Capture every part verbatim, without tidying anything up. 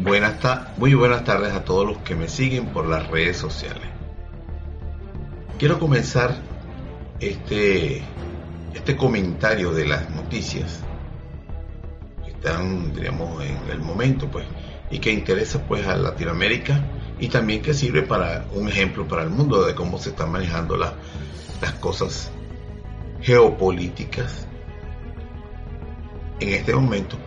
Buenas ta- muy buenas tardes a todos los que me siguen por las redes sociales. Quiero comenzar este, este comentario de las noticias que están, diríamos, en el momento, pues, y que interesa, pues, a Latinoamérica, y también que sirve para un ejemplo para el mundo de cómo se están manejando la, las cosas geopolíticas en este momento,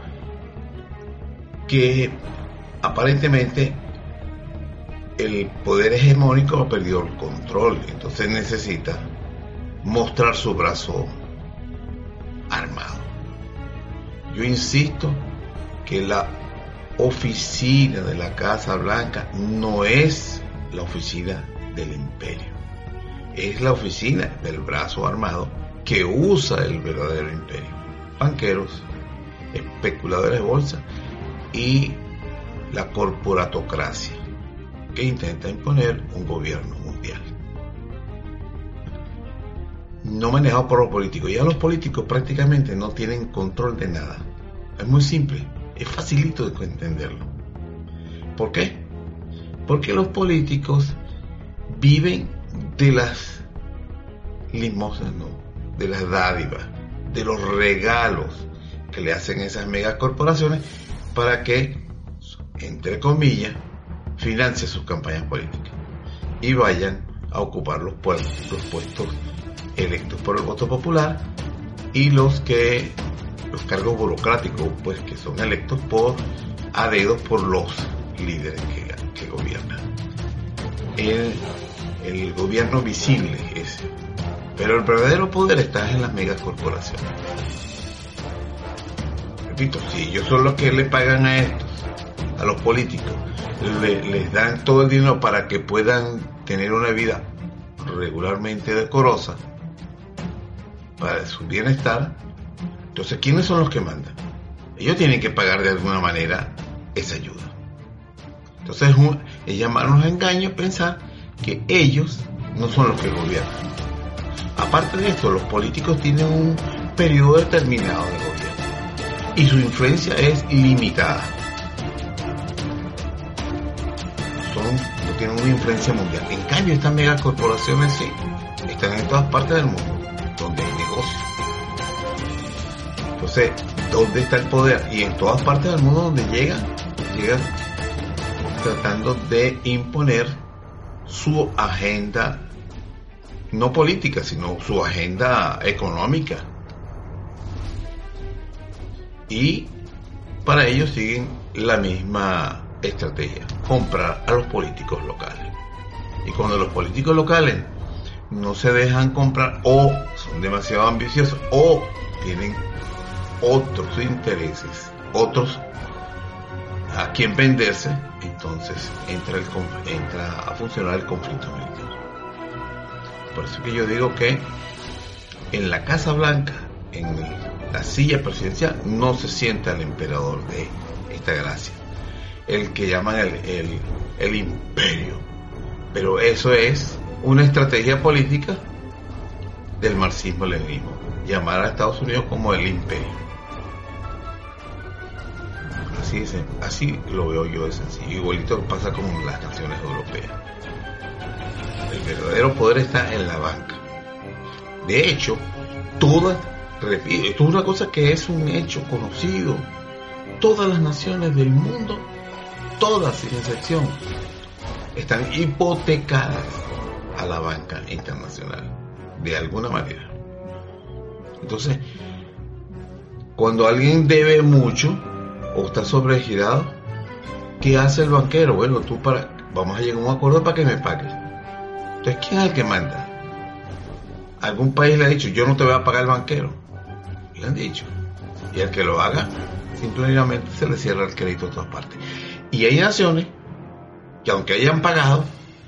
que aparentemente el poder hegemónico ha perdido el control, entonces necesita mostrar su brazo armado. Yo insisto que la oficina de la Casa Blanca no es la oficina del imperio, es la oficina del brazo armado que usa el verdadero imperio: banqueros, especuladores de bolsa y la corporatocracia que intenta imponer un gobierno mundial, no manejado por los políticos. Ya los políticos prácticamente no tienen control de nada. Es muy simple, es facilito de entenderlo. ¿Por qué? Porque los políticos viven de las limosnas, ¿no? De las dádivas, de los regalos que le hacen esas megacorporaciones para que, entre comillas, financie sus campañas políticas y vayan a ocupar los puestos, los puestos electos por el voto popular, y los que los cargos burocráticos, pues, que son electos por a dedo por los líderes que, que gobiernan. El, el gobierno visible es, pero el verdadero poder está en las megacorporaciones. Repito, si ellos son los que le pagan a estos, a los políticos, le, les dan todo el dinero para que puedan tener una vida regularmente decorosa para su bienestar, entonces ¿quiénes son los que mandan? Ellos tienen que pagar de alguna manera esa ayuda. Entonces es, un, es llamarnos a engaño pensar que ellos no son los que gobiernan. Aparte de esto, los políticos tienen un periodo determinado de gobierno y su influencia es ilimitada. No tienen una influencia mundial. En cambio, estas megacorporaciones sí están en todas partes del mundo donde hay negocios. Entonces, ¿dónde está el poder? Y en todas partes del mundo donde llegan, llegan tratando de imponer su agenda, no política, sino su agenda económica. Y para ello siguen la misma estrategia: comprar a los políticos locales. Y cuando los políticos locales no se dejan comprar, o son demasiado ambiciosos, o tienen otros intereses, otros a quien venderse, entonces entra, el, entra a funcionar el conflicto militar. Por eso que yo digo que en la Casa Blanca, en la silla presidencial, no se sienta el emperador de esta gracia, el que llaman el, el, el imperio. Pero eso es una estrategia política del marxismo-leninismo, llamar a Estados Unidos como el imperio. Así es, así lo veo yo de sencillo. Igualito pasa con las naciones europeas. El verdadero poder está en la banca. De hecho, todas, repito, esto es una cosa que es un hecho conocido. Todas las naciones del mundo, todas sin excepción, están hipotecadas a la banca internacional de alguna manera. Entonces, cuando alguien debe mucho o está sobregirado, ¿qué hace el banquero? Bueno, tú para vamos a llegar a un acuerdo para que me pagues. Entonces, ¿quién es el que manda? Algún país le ha dicho: yo no te voy a pagar el banquero. Le han dicho. Y el que lo haga, simplemente se le cierra el crédito a todas partes. Y hay naciones que, aunque hayan pagado,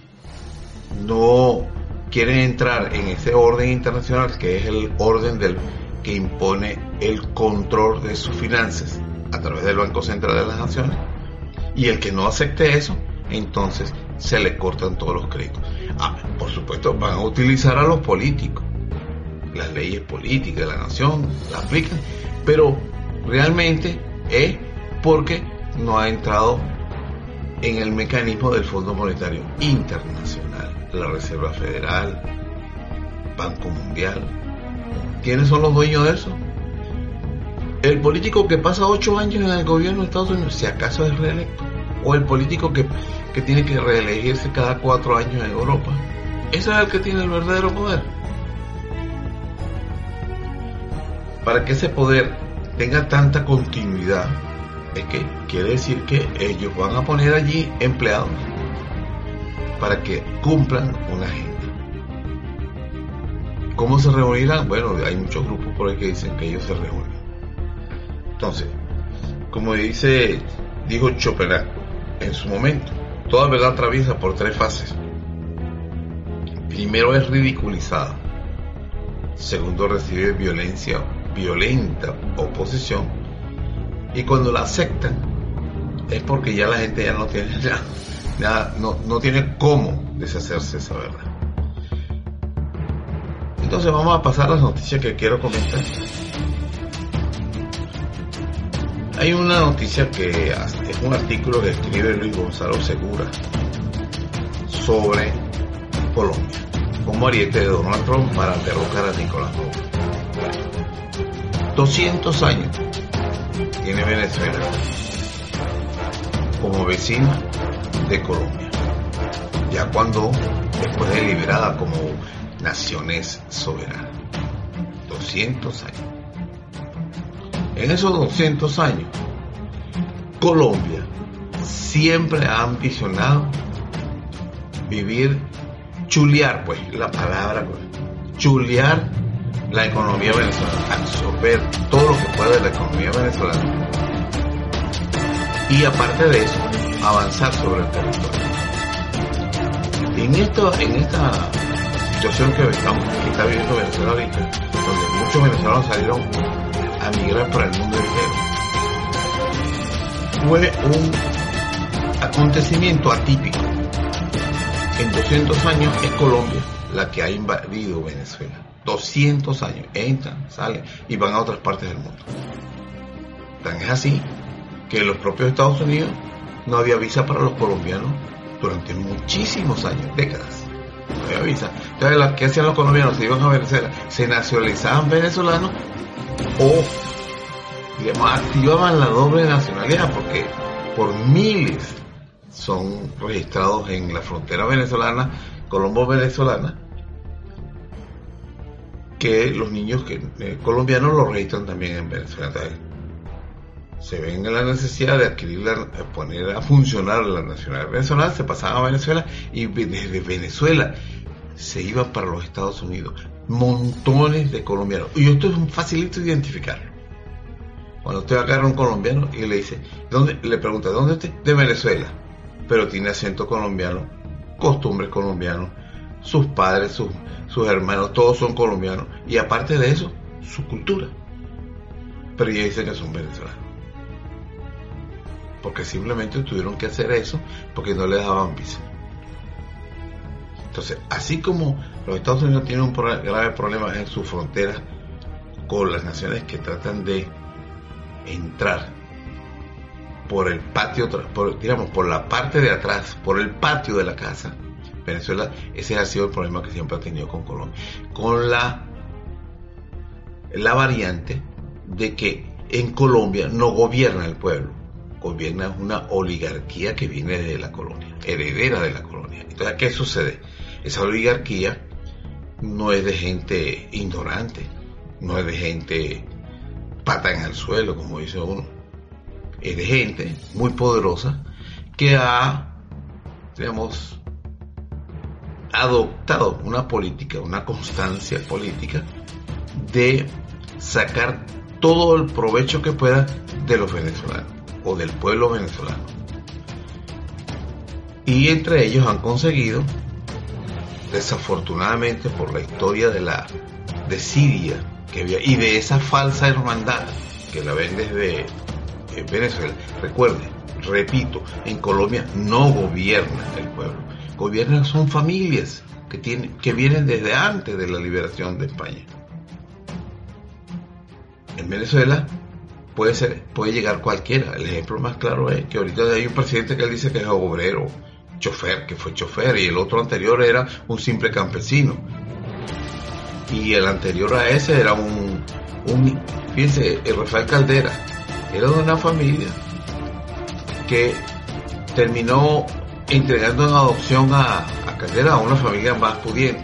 no quieren entrar en ese orden internacional, que es el orden del que impone el control de sus finanzas a través del Banco Central de las Naciones. Y el que no acepte eso, entonces se le cortan todos los créditos. Ah, por supuesto, van a utilizar a los políticos, las leyes políticas de la nación las aplican, pero realmente es porque no ha entrado en el mecanismo del Fondo Monetario Internacional, la Reserva Federal, Banco Mundial. ¿Quiénes son los dueños de eso? El político que pasa ocho años en el gobierno de Estados Unidos, si acaso es reelecto, o el político que, que tiene que reelegirse cada cuatro años en Europa. Ese es el que tiene el verdadero poder. Para que ese poder tenga tanta continuidad, es que quiere decir que ellos van a poner allí empleados para que cumplan una agenda. ¿Cómo se reunirán? Bueno, hay muchos grupos por ahí que dicen que ellos se reúnen. Entonces, como dice, dijo Schopenhauer en su momento, toda verdad atraviesa por tres fases. Primero es ridiculizada. Segundo, recibe violencia, violenta oposición. Y cuando la aceptan, es porque ya la gente ya no tiene nada, nada no, no tiene cómo deshacerse de esa verdad. Entonces vamos a pasar a las noticias que quiero comentar. Hay una noticia que es un artículo que escribe Luis Gonzalo Segura sobre Colombia, como ariete de Donald Trump para derrocar a Nicolás Maduro. doscientos años tiene Venezuela como vecina de Colombia, ya cuando después de liberada como naciones soberanas. doscientos años. En esos doscientos años, Colombia siempre ha ambicionado vivir, chulear, pues, la palabra, pues, chulear la economía venezolana, absorber todo lo que pueda de la economía venezolana y, aparte de eso, avanzar sobre el territorio. En, esto, en esta situación que, estamos, que está viviendo Venezuela ahorita, donde muchos venezolanos salieron a migrar para el mundo entero, fue un acontecimiento atípico. En doscientos años es Colombia la que ha invadido Venezuela. doscientos años, entran, salen y van a otras partes del mundo. Tan es así que en los propios Estados Unidos no había visa para los colombianos durante muchísimos años, décadas. No había visa. Entonces, ¿qué hacían los colombianos? Se iban a Venezuela, se nacionalizaban venezolanos o, digamos, activaban la doble nacionalidad, porque por miles son registrados en la frontera venezolana, colombo-venezolana, que los niños que, eh, colombianos los registran también en Venezuela. Entonces, se ven en la necesidad de adquirir, la, poner a funcionar la nacionalidad venezolana, se pasaban a Venezuela y desde Venezuela se iban para los Estados Unidos. Montones de colombianos. Y esto es un facilito de identificarlo. Cuando usted agarra a un colombiano y le dice, ¿dónde? Le pregunta, ¿dónde usted? De Venezuela. Pero tiene acento colombiano, costumbres colombianos, sus padres, sus, sus hermanos, todos son colombianos. Y aparte de eso, su cultura. Pero ellos dicen que son venezolanos. Porque simplemente tuvieron que hacer eso porque no les daban visa. Entonces, así como los Estados Unidos tienen un grave problema en sus fronteras con las naciones que tratan de entrar por el patio, por, digamos, por la parte de atrás, por el patio de la casa, Venezuela, ese ha sido el problema que siempre ha tenido con Colombia, con la, la variante de que en Colombia no gobierna el pueblo, gobierna una oligarquía que viene de la colonia, heredera de la colonia. Entonces, ¿qué sucede? Esa oligarquía no es de gente ignorante, no es de gente pata en el suelo, como dice uno. Es de gente muy poderosa que ha, digamos, adoptado una política, una constancia política de sacar todo el provecho que pueda de los venezolanos o del pueblo venezolano. Y entre ellos han conseguido, desafortunadamente por la historia de la de Siria que había, y de esa falsa hermandad que la ven desde eh, Venezuela. Recuerden, repito, en Colombia no gobierna el pueblo, gobiernan son familias que tienen, que vienen desde antes de la liberación de España. En Venezuela, puede ser, puede llegar cualquiera. El ejemplo más claro es que ahorita hay un presidente que él dice que es obrero, chofer, que fue chofer, y el otro anterior era un simple campesino. Y el anterior a ese era un, un fíjense, el Rafael Caldera era de una familia que terminó entregando en adopción a, a Caldera a una familia más pudiente.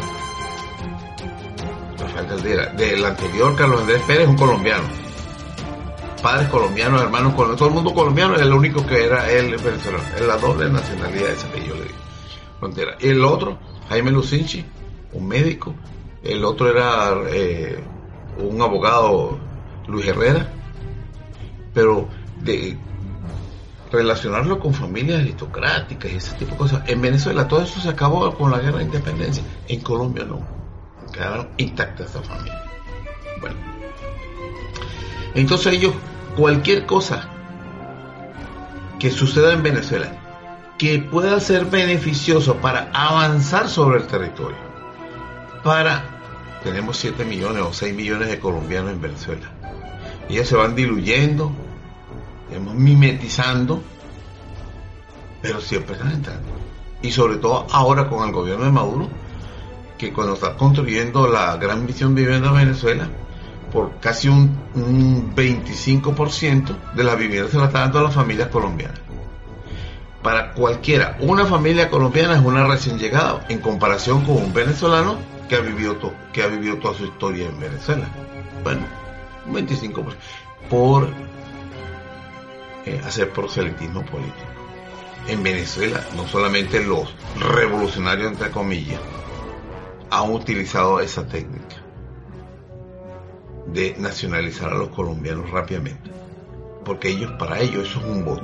Rafael Caldera, del anterior Carlos Andrés Pérez, un colombiano, padres colombianos, hermanos colombianos, todo el mundo colombiano, el único que era él venezolano, es la doble nacionalidad esa que yo le digo, frontera. Y el otro, Jaime Lucinchi, un médico, el otro era eh, un abogado, Luis Herrera, pero de relacionarlo con familias aristocráticas y ese tipo de cosas. En Venezuela todo eso se acabó con la guerra de independencia, en Colombia no, quedaron intactas esas familias. Bueno, entonces ellos, cualquier cosa que suceda en Venezuela que pueda ser beneficioso para avanzar sobre el territorio, para, tenemos siete millones o seis millones de colombianos en Venezuela, ellos se van diluyendo, digamos, mimetizando, pero siempre están entrando. Y sobre todo ahora con el gobierno de Maduro, que cuando está construyendo la gran visión de vivienda de Venezuela, por casi un, un veinticinco por ciento de las viviendas se las está dando a las familias colombianas. Para cualquiera, una familia colombiana es una recién llegada en comparación con un venezolano que ha vivido, to, que ha vivido toda su historia en Venezuela. Bueno, un veinticinco por ciento por eh, hacer proselitismo político. En Venezuela, no solamente los revolucionarios, entre comillas, han utilizado esa técnica de nacionalizar a los colombianos rápidamente, porque ellos, para ellos, eso es un voto.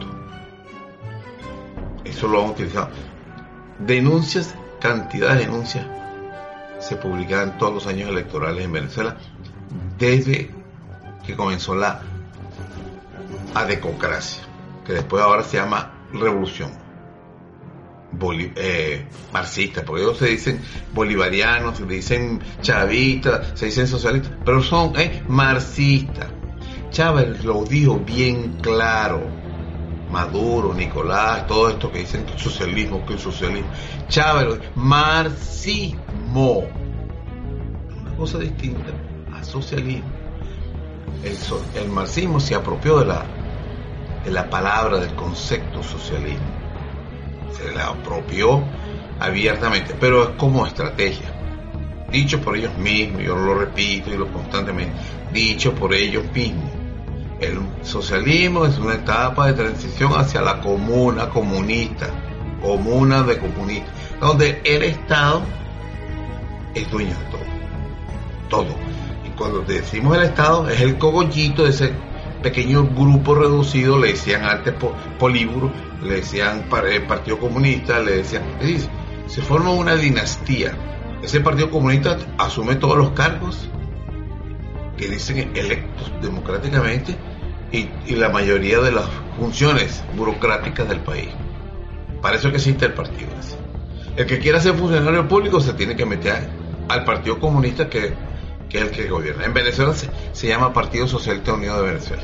Eso lo han utilizado. Denuncias, cantidad de denuncias se publicaban todos los años electorales en Venezuela desde que comenzó la adecocracia, que después ahora se llama revolución Boliv- eh, marxista, porque ellos se dicen bolivarianos, se dicen chavistas, se dicen socialistas, pero son eh, marxistas. Chávez lo dijo bien claro, Maduro, Nicolás, todo esto que dicen socialismo, que socialismo, Chávez lo dijo, marxismo, una cosa distinta a socialismo. El, so, el marxismo se apropió de la de la palabra, del concepto socialismo, se la apropió abiertamente, pero es como estrategia, dicho por ellos mismos, yo lo repito y lo constantemente, dicho por ellos mismos. El socialismo es una etapa de transición hacia la comuna comunista, comuna de comunistas, donde el Estado es dueño de todo, todo. Y cuando decimos el Estado, es el cogollito de ese pequeño grupo reducido, le decían antes Políburo, le decían Partido Comunista, le decían, es decir, se forma una dinastía. Ese Partido Comunista asume todos los cargos que dicen electos democráticamente y, y la mayoría de las funciones burocráticas del país. Para eso que existe el partido. El que quiera ser funcionario público se tiene que meter al Partido Comunista, que, que es el que gobierna. En Venezuela se, se llama Partido Socialista Unido de Venezuela.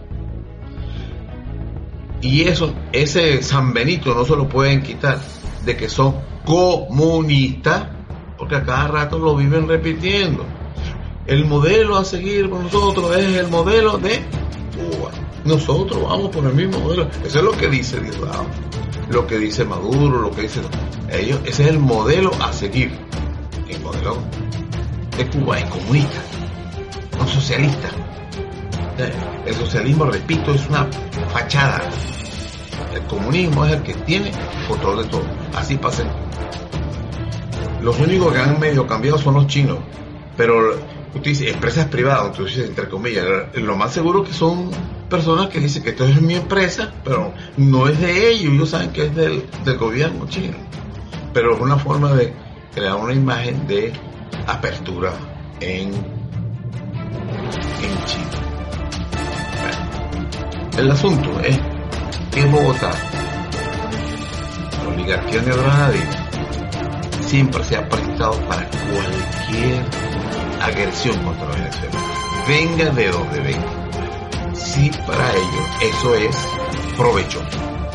Y eso, ese San Benito no se lo pueden quitar de que son comunistas, porque a cada rato lo viven repitiendo. El modelo a seguir por nosotros es el modelo de Cuba. Nosotros vamos por el mismo modelo. Eso es lo que dice Diosdado, lo que dice Maduro, lo que dicen ellos. Ese es el modelo a seguir. El modelo de Cuba es comunista, no socialista. El socialismo, repito, es una fachada. El comunismo es el que tiene control de todo. Así pasa. Los únicos que han medio cambiado son los chinos, pero usted dice empresas privadas, entonces entre comillas, lo más seguro que son personas que dicen que esto es mi empresa, pero no es de ellos, ellos saben que es del, del gobierno chino, pero es una forma de crear una imagen de apertura en, en China. Bueno, el asunto es que en Bogotá la oligarquía neogranadina siempre se ha prestado para cualquier agresión contra Venezuela, venga de donde venga, sí, para ellos eso es provechoso.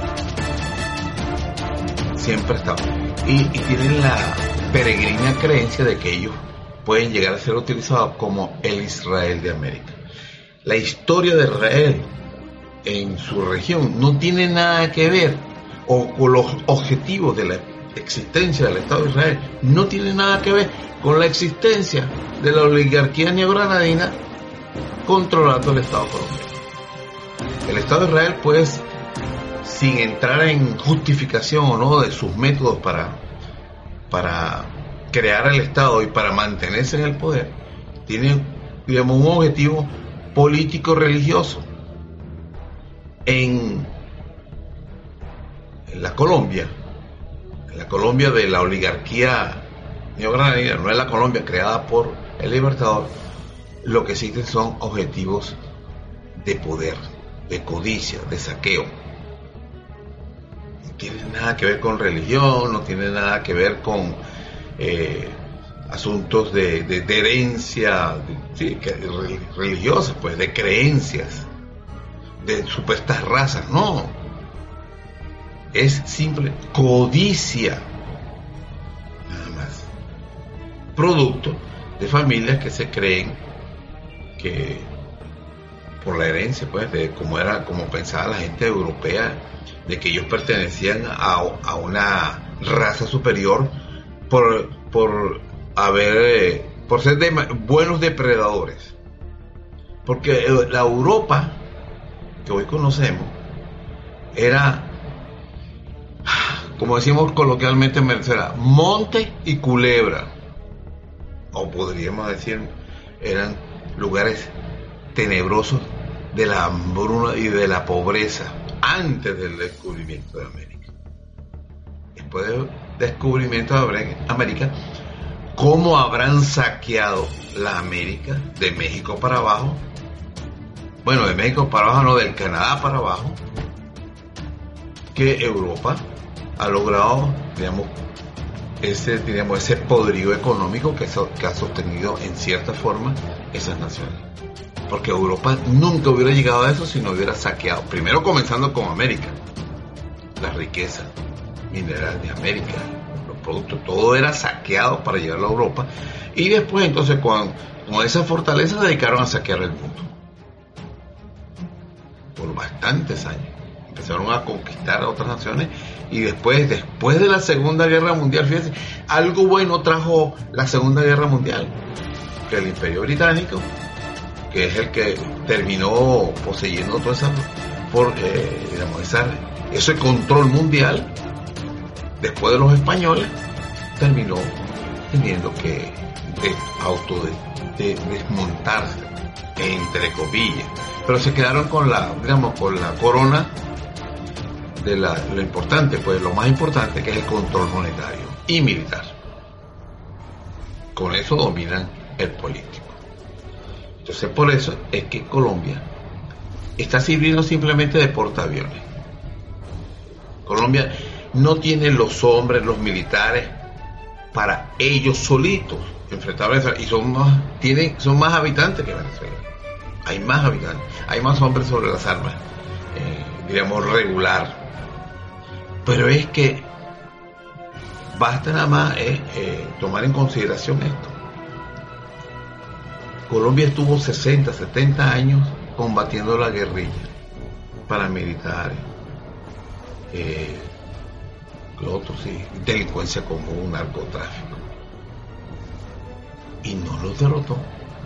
Siempre estamos. Y, y tienen la peregrina creencia de que ellos pueden llegar a ser utilizados como el Israel de América. La historia de Israel en su región no tiene nada que ver, o con los objetivos de la existencia del Estado de Israel, no tiene nada que ver con la existencia de la oligarquía neogranadina controlando el Estado colombiano. El Estado de Israel, pues, sin entrar en justificación o no de sus métodos para, para crear el Estado y para mantenerse en el poder, tiene, digamos, un objetivo político-religioso. En, en la Colombia, en la Colombia de la oligarquía neogranadina, no es la Colombia creada por el Libertador, lo que existen son objetivos de poder, de codicia, de saqueo. No tiene nada que ver con religión, no tiene nada que ver con eh, asuntos de, de, de herencia, de, sí, que, religiosa, pues, de creencias, de supuestas razas, no. Es simple codicia, nada más. Producto de familias que se creen que por la herencia, pues, de cómo era, como pensaba la gente europea, de que ellos pertenecían a, a una raza superior por, por haber, por ser de, buenos depredadores. Porque la Europa que hoy conocemos era, como decimos coloquialmente en Venezuela, monte y culebra, o podríamos decir, eran lugares tenebrosos de la hambruna y de la pobreza antes del descubrimiento de América. Después del descubrimiento de América, ¿cómo habrán saqueado la América de México para abajo? Bueno, de México para abajo, no, del Canadá para abajo, que Europa ha logrado, digamos, ese, digamos, ese poderío económico que, so, que ha sostenido en cierta forma esas naciones. Porque Europa nunca hubiera llegado a eso si no hubiera saqueado, primero comenzando con América, la riqueza mineral de América, los productos, todo era saqueado para llevarlo a Europa, y después entonces con, con esa fortaleza se dedicaron a saquear el mundo. Por bastantes años empezaron a conquistar a otras naciones, y después después de la Segunda Guerra Mundial, fíjense, algo bueno trajo la Segunda Guerra Mundial, que el Imperio Británico, que es el que terminó poseyendo toda esa, por, eh, digamos, esa, ese control mundial, después de los españoles, terminó teniendo que de, auto de, de, desmontarse, entre comillas, pero se quedaron con la, digamos, con la corona de la, lo importante, pues lo más importante, que es el control monetario y militar. Con eso dominan el político. Entonces, por eso es que Colombia está sirviendo simplemente de portaaviones. Colombia no tiene los hombres, los militares para ellos solitos enfrentar a Venezuela, y son más, tienen, son más habitantes que Venezuela. Hay más habitantes, hay más hombres sobre las armas, eh, digamos, regular. Pero es que basta nada más eh, eh, tomar en consideración esto. Colombia estuvo sesenta, setenta años combatiendo la guerrilla, paramilitares, eh, lo otro sí, delincuencia común, narcotráfico, y no los derrotó.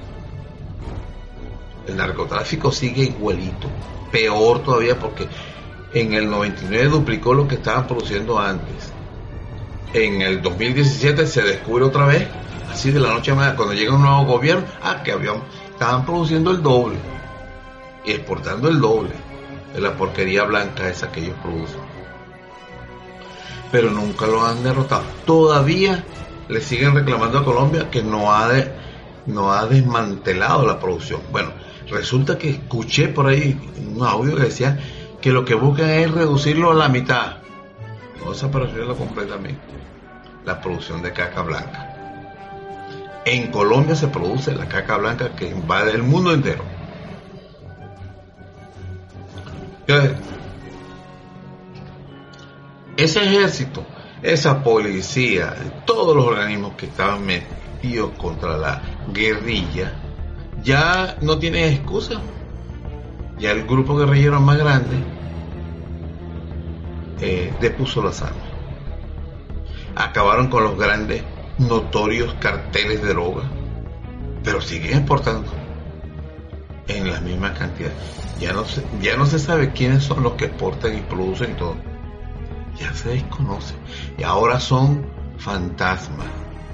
El narcotráfico sigue igualito, peor todavía, porque en el noventa y nueve duplicó lo que estaban produciendo antes. En el dos mil diecisiete se descubre otra vez, así de la noche a la mañana, cuando llega un nuevo gobierno, ah, que habían, estaban produciendo el doble y exportando el doble de la porquería blanca esa que ellos producen. Pero nunca lo han derrotado. Todavía le siguen reclamando a Colombia que no ha, de, no ha desmantelado la producción. Bueno, resulta que escuché por ahí un audio que decía que lo que buscan es reducirlo a la mitad, no desaparecerlo completamente, la producción de caca blanca. En Colombia se produce la caca blanca que invade el mundo entero. Entonces, ese ejército, esa policía, todos los organismos que estaban metidos contra la guerrilla, ya no tienen excusa. Ya el grupo guerrillero más grande eh, depuso las armas. Acabaron con los grandes, notorios carteles de droga, pero siguen exportando en las mismas cantidades. Ya no se, ya no se sabe quiénes son los que exportan y producen todo. Ya se desconoce. Y ahora son fantasmas.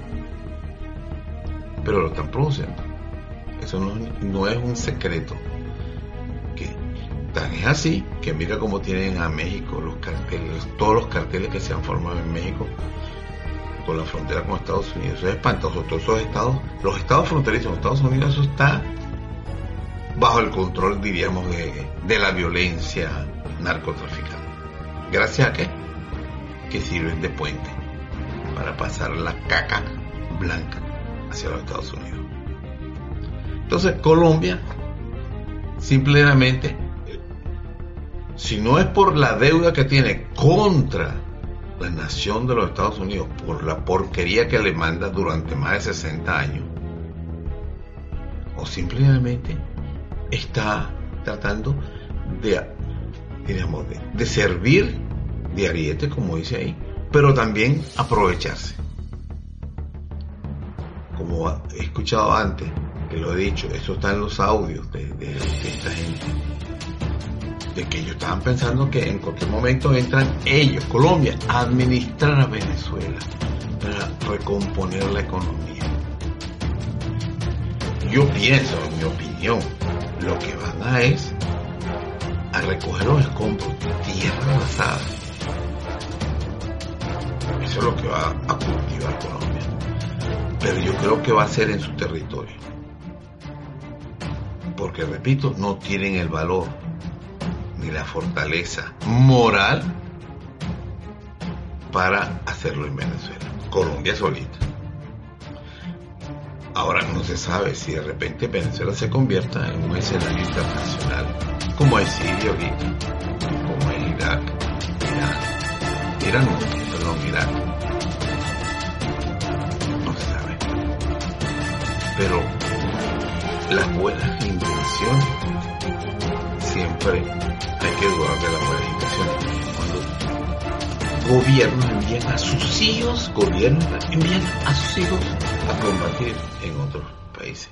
Pero lo están produciendo. Eso no, no es un secreto. Que tan es así que mira cómo tienen a México los carteles, todos los carteles que se han formado en México con la frontera con Estados Unidos. Eso es espantoso. Todos esos estados, los estados fronterizos de Estados Unidos, eso está bajo el control, diríamos, de, de la violencia narcotraficante. ¿Gracias a qué? Que sirven de puente para pasar la caca blanca hacia los Estados Unidos. Entonces Colombia, simplemente, si no es por la deuda que tiene contra la nación de los Estados Unidos, por la porquería que le manda durante más de sesenta años, o simplemente está tratando de, digamos, de, de servir de ariete, como dice ahí, pero también aprovecharse. Como he escuchado antes, que lo he dicho, eso está en los audios de, de, de esta gente, de que ellos estaban pensando que en cualquier momento entran ellos, Colombia, a administrar a Venezuela para recomponer la economía. Yo pienso, en mi opinión, lo que van a es a recoger los escombros de tierra basada. Eso es lo que va a cultivar Colombia. Pero yo creo que va a ser en su territorio. Porque, repito, no tienen el valor ni la fortaleza moral para hacerlo en Venezuela. Colombia solita. Ahora no se sabe si de repente Venezuela se convierta en un escenario internacional, como es Siria ahorita, como es Irak, Irán, Irán no, perdón, Irak. No se sabe. Pero las buenas intenciones, siempre hay que dudar de las buenas intenciones. Cuando gobiernos envían a sus hijos, gobiernos envían a sus hijos a combatir en otros países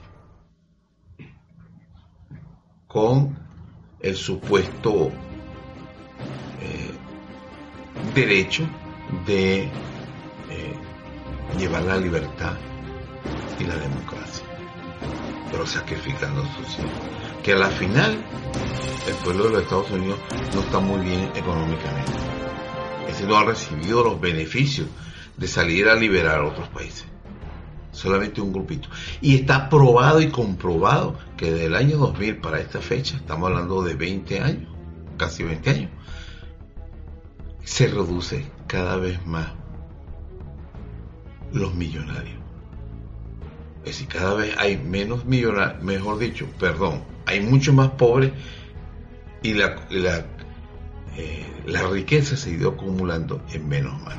con el supuesto eh, derecho de eh, llevar la libertad y la democracia, pero sacrificando a sus hijos, que a la final el pueblo de los Estados Unidos no está muy bien económicamente. Ese no ha recibido los beneficios de salir a liberar a otros países. Solamente un grupito. Y está probado y comprobado que desde el año dos mil para esta fecha, estamos hablando de veinte años, casi veinte años, se reduce cada vez más los millonarios. Es decir, cada vez hay menos millonarios, mejor dicho, perdón, hay mucho más pobres y la, la, eh, la riqueza se ha ido acumulando en menos manos.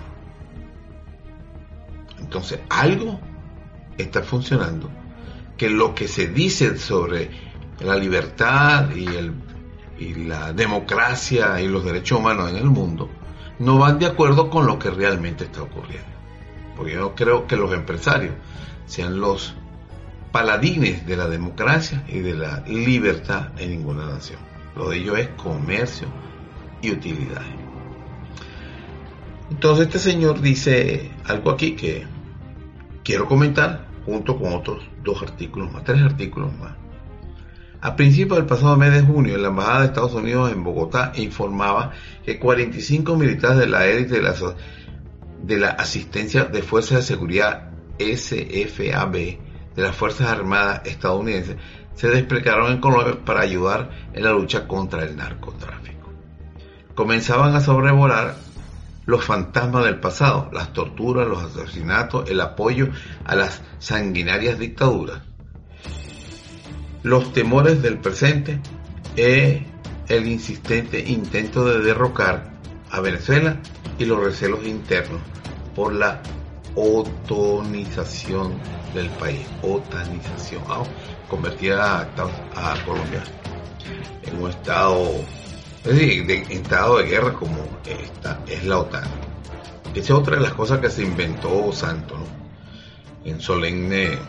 Entonces, algo está funcionando, que lo que se dice sobre la libertad y, el, y la democracia y los derechos humanos en el mundo no van de acuerdo con lo que realmente está ocurriendo. Porque yo no creo que los empresarios sean los paladines de la democracia y de la libertad en ninguna nación. Lo de ellos es comercio y utilidades. Entonces este señor dice algo aquí que quiero comentar junto con otros dos artículos más, tres artículos más. A principios del pasado mes de junio, la Embajada de Estados Unidos en Bogotá informaba que cuarenta y cinco militares de la élite de la, de la Asistencia de Fuerzas de Seguridad S F A B de las Fuerzas Armadas estadounidenses se desplegaron en Colombia para ayudar en la lucha contra el narcotráfico. Comenzaban a sobrevolar los fantasmas del pasado, las torturas, los asesinatos, el apoyo a las sanguinarias dictaduras, los temores del presente e el insistente intento de derrocar a Venezuela y los recelos internos por la otonización del país, otanización, ¿no? Convertir a, a Colombia en un estado, es decir, de, en estado de guerra como esta es la OTAN. Esa es otra de las cosas que se inventó Santos, ¿no? En solemne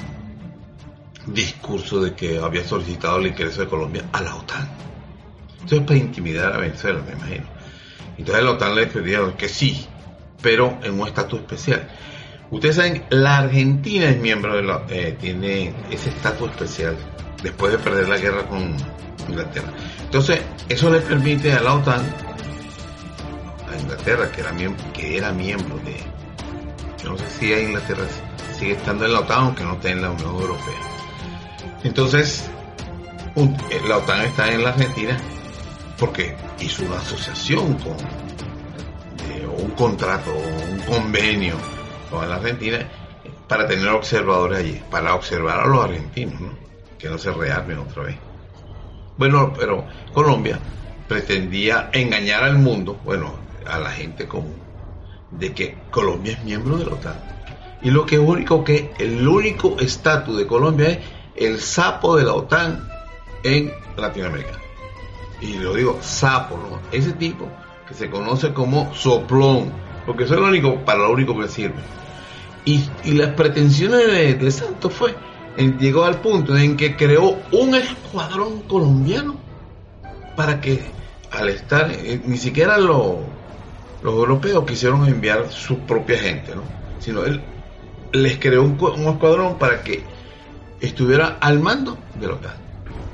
discurso de que había solicitado el ingreso de Colombia a la OTAN. Eso es para intimidar a Venezuela, me imagino. Entonces la OTAN le pedía que sí, pero en un estatus especial. Ustedes saben, la Argentina es miembro de la, eh, tiene ese estatus especial después de perder la guerra con Inglaterra. Entonces, eso le permite a la OTAN, a Inglaterra, que era miembro, que era miembro de, yo no sé si a Inglaterra sigue estando en la OTAN, aunque no esté en la Unión Europea. Entonces, un, la OTAN está en la Argentina porque hizo una asociación con, de, o un contrato, o un convenio con la Argentina para tener observadores allí, para observar a los argentinos, ¿no? Que no se rearmen otra vez. Bueno, pero Colombia pretendía engañar al mundo, bueno, a la gente común, de que Colombia es miembro de la OTAN. Y lo que es único que el único estatus de Colombia es el sapo de la OTAN en Latinoamérica. Y lo digo sapo, ¿no? Ese tipo que se conoce como soplón, porque eso es lo único, para lo único que sirve. Y, y las pretensiones de, de Santos fue, en, llegó al punto en que creó un escuadrón colombiano para que al estar, eh, ni siquiera lo, los europeos quisieron enviar su propia gente, ¿no? Sino él les creó un, un escuadrón para que estuviera al mando de la OTAN.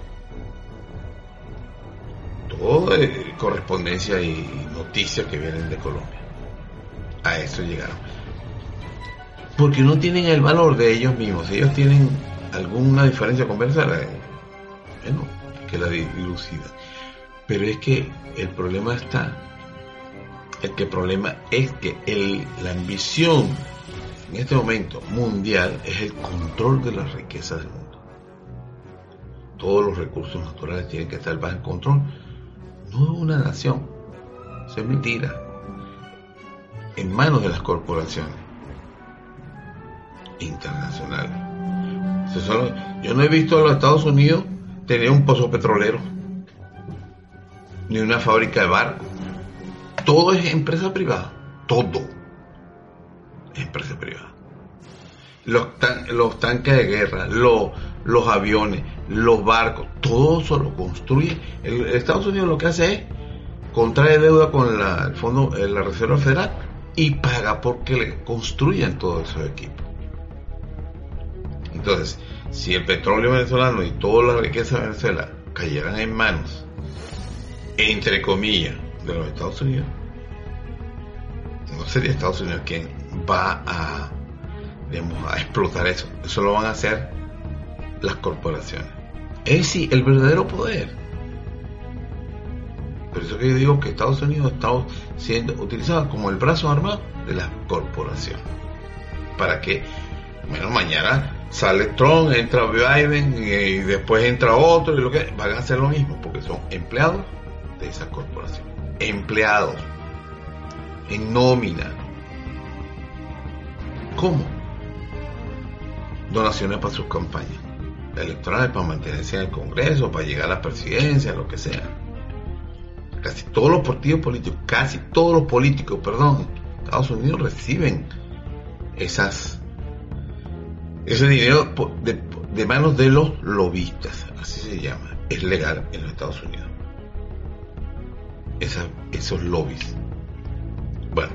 Todo de correspondencia y noticias que vienen de Colombia. A eso llegaron. Porque no tienen el valor de ellos mismos. Ellos tienen alguna diferencia con Venezuela, bueno, que la dilucida. Pero es que el problema está, el que problema es que el, la ambición en este momento mundial es el control de las riquezas del mundo. Todos los recursos naturales tienen que estar bajo el control. No es una nación, eso es mentira, en manos de las corporaciones internacionales. Solo, yo no he visto a los Estados Unidos tener un pozo petrolero, ni una fábrica de barcos. Todo es empresa privada, todo es empresa privada. Los, tan, los tanques de guerra, los, los aviones, los barcos, todo eso lo construye. El, el Estados Unidos lo que hace es contrae deuda con la, el fondo, la Reserva Federal y paga porque le construyan todos esos equipos. Entonces, si el petróleo venezolano y toda la riqueza de Venezuela cayeran en manos, entre comillas, de los Estados Unidos, no sería Estados Unidos quien va a, digamos, a explotar eso. Eso lo van a hacer las corporaciones. Es sí, el verdadero poder. Por eso que yo digo que Estados Unidos está siendo utilizado como el brazo armado de las corporaciones. Para que, bueno, mañana sale Trump, entra Biden y después entra otro y lo que van a hacer lo mismo, porque son empleados de esa corporación, empleados en nómina. ¿Cómo? Donaciones para sus campañas electorales, para mantenerse en el Congreso, para llegar a la presidencia, lo que sea. Casi todos los partidos políticos, casi todos los políticos, perdón, Estados Unidos reciben esas ese dinero de, de manos de los lobistas, así se llama, es legal en los Estados Unidos. Esa, esos lobbies. Bueno,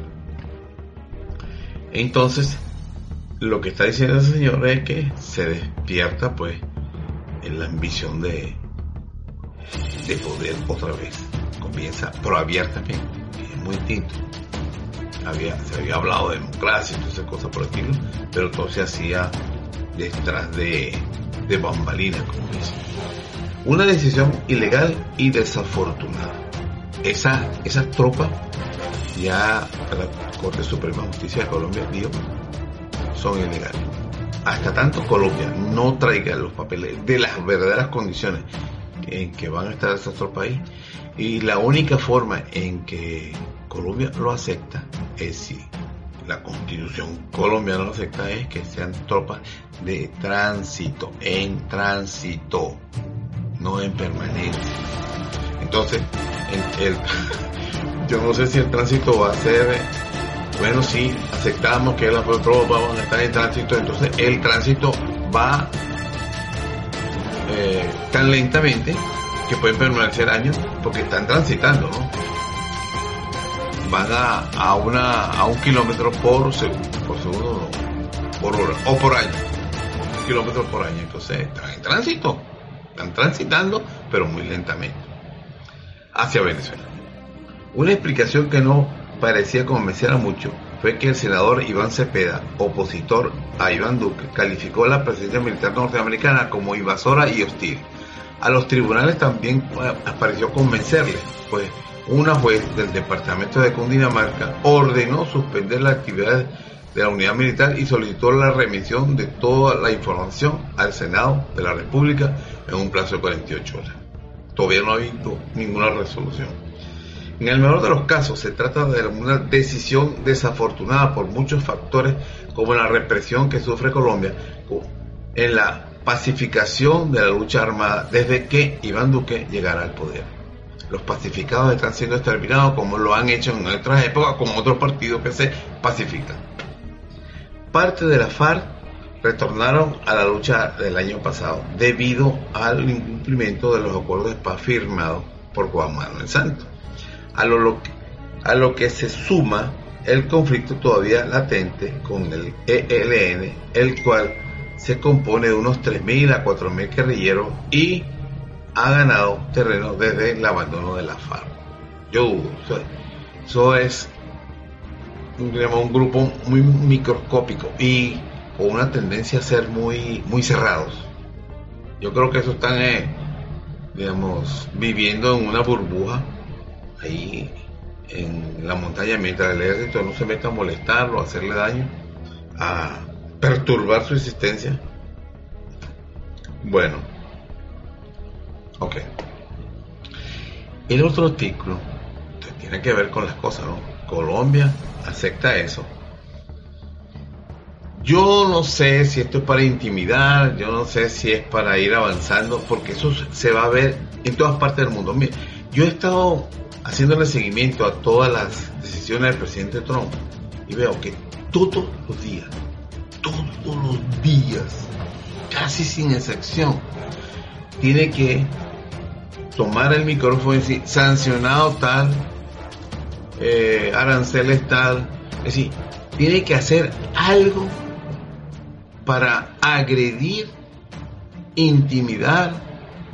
entonces lo que está diciendo el señor es que se despierta pues en la ambición de de poder otra vez. Comienza, pero abiertamente, es muy distinto. Había, se había hablado de democracia y todas esas cosas por el estilo, pero todo se hacía detrás de, de bambalinas, como dicen. Una decisión ilegal y desafortunada. Esa, esas tropas, ya la Corte Suprema de Justicia de Colombia dijo, son ilegales. Hasta tanto Colombia no traiga los papeles de las verdaderas condiciones en que van a estar esas tropas ahí, y la única forma en que Colombia lo acepta es si la constitución colombiana lo acepta, es que sean tropas de tránsito, en tránsito, no en permanencia. Entonces, el, el, yo no sé si el tránsito va a ser, bueno, sí, aceptamos que las tropas van a estar en tránsito, entonces el tránsito va eh, tan lentamente que pueden permanecer años porque están transitando, ¿no? Van a, a una a un kilómetro por segundo, por segundo no, por hora o por año, un kilómetro por año. Entonces están en tránsito, están transitando, pero muy lentamente hacia Venezuela. Una explicación que no parecía convencer a mucho fue que el senador Iván Cepeda, opositor a Iván Duque, calificó la presencia militar norteamericana como invasora y hostil. A los tribunales también pareció convencerles, pues una juez del departamento de Cundinamarca ordenó suspender las actividades de la unidad militar y solicitó la remisión de toda la información al Senado de la República en un plazo de cuarenta y ocho horas. Todavía no ha habido ninguna resolución. En el mejor de los casos se trata de una decisión desafortunada por muchos factores, como la represión que sufre Colombia en la pacificación de la lucha armada desde que Iván Duque llegara al poder. Los pacificados están siendo exterminados como lo han hecho en otras épocas con otros partidos que se pacifican. Parte de la FARC retornaron a la lucha del año pasado debido al incumplimiento de los acuerdos de paz firmados por Juan Manuel Santos, a lo, a lo que se suma el conflicto todavía latente con el E L N, el cual se compone de unos tres mil a cuatro mil guerrilleros y ha ganado terreno desde el abandono de la FARC. Yo dudo, eso, eso es digamos, un grupo muy microscópico y con una tendencia a ser muy, muy cerrados. Yo creo que eso están, eh, digamos, viviendo en una burbuja ahí en la montaña mientras el ejército no se meta a molestarlo, a hacerle daño, a perturbar su existencia. Bueno, ok. El otro artículo tiene que ver con las cosas, ¿no? Colombia acepta eso. Yo no sé si esto es para intimidar, yo no sé si es para ir avanzando, porque eso se va a ver en todas partes del mundo. Mira, yo he estado haciéndole seguimiento a todas las decisiones del presidente Trump y veo que todos los días, todos los días, casi sin excepción, tiene que tomar el micrófono y decir sancionado tal, eh, aranceles tal, es decir, tiene que hacer algo para agredir, intimidar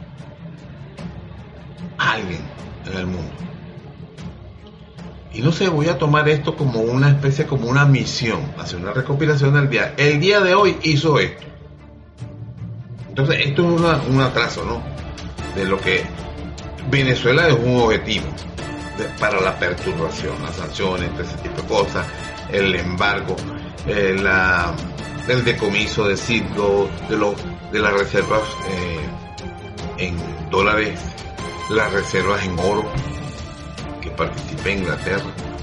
a alguien en el mundo. Y no sé, voy a tomar esto como una especie, como una misión, hacer una recopilación del día. El día de hoy hizo esto. Entonces, esto es una, un atraso, ¿no? De lo que Venezuela es un objetivo de, para la perturbación, las sanciones, ese tipo de cosas, el embargo, eh, la, el decomiso de Citgo, de, los, de las reservas eh, en dólares, las reservas en oro que participa en Inglaterra.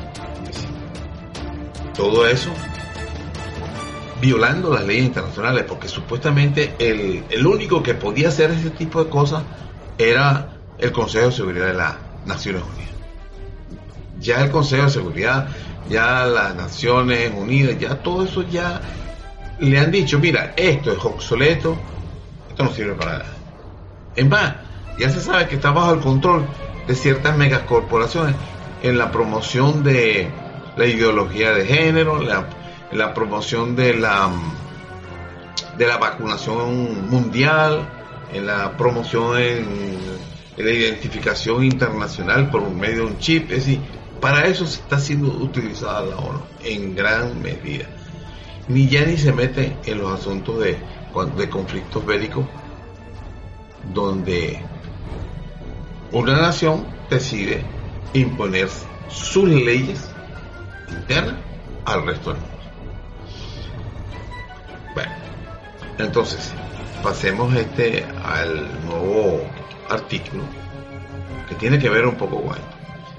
Todo eso violando las leyes internacionales, porque supuestamente el, el único que podía hacer ese tipo de cosas era el Consejo de Seguridad de las Naciones Unidas. Ya el Consejo de Seguridad, ya las Naciones Unidas, ya todo eso ya le han dicho, mira, esto es obsoleto, esto no sirve para nada. Es más, ya se sabe que está bajo el control de ciertas megacorporaciones en la promoción de la ideología de género, la, la promoción de la de la vacunación mundial, en la promoción en, en la identificación internacional por medio de un chip. Es decir, para eso se está siendo utilizada la ONU en gran medida. Ni ya ni se mete en los asuntos de, de conflictos bélicos donde una nación decide imponer sus leyes internas al resto del mundo. Bueno, entonces, pasemos este al nuevo artículo que tiene que ver un poco con esto.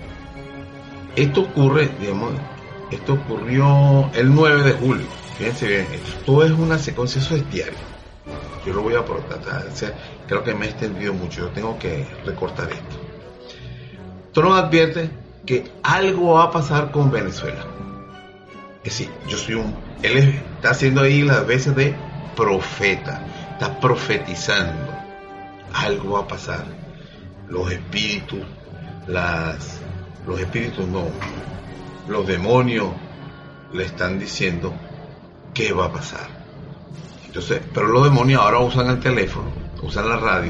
Esto ocurre, digamos, esto ocurrió el nueve de julio. Fíjense bien, esto es una secuencia, eso es diario. Yo lo voy a tratar, o sea, creo que me he extendido mucho, yo tengo que recortar esto. Trump advierte que algo va a pasar con Venezuela. Es decir, yo soy un, él está haciendo ahí las veces de profeta, está profetizando, algo va a pasar. Los espíritus, las, los espíritus no, los demonios le están diciendo qué va a pasar. Entonces, pero los demonios ahora usan el teléfono, usan la radio,